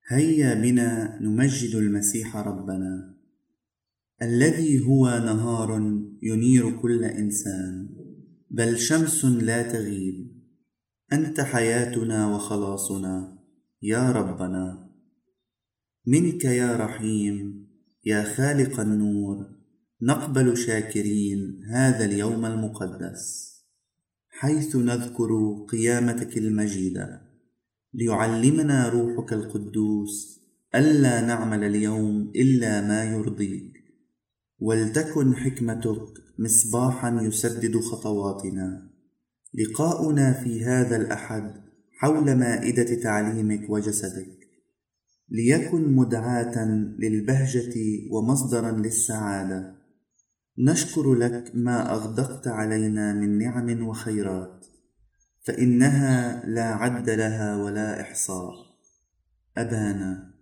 هيا بنا نمجد المسيح ربنا الذي هو نهار ينير كل إنسان، بل شمس لا تغيب. أنت حياتنا وخلاصنا يا ربنا. منك يا رحيم يا خالق النور نقبل شاكرين هذا اليوم المقدس، حيث نذكر قيامتك المجيدة، ليعلمنا روحك القدوس ألا نعمل اليوم إلا ما يرضيك، ولتكن حكمتك مصباحا يسدد خطواتنا. لقاؤنا في هذا الأحد حول مائدة تعليمك وجسدك ليكن مدعاة للبهجة ومصدرا للسعادة. نشكر لك ما أغدقت علينا من نعم وخيرات، فإنها لا عد لها ولا إحصاء. أبانا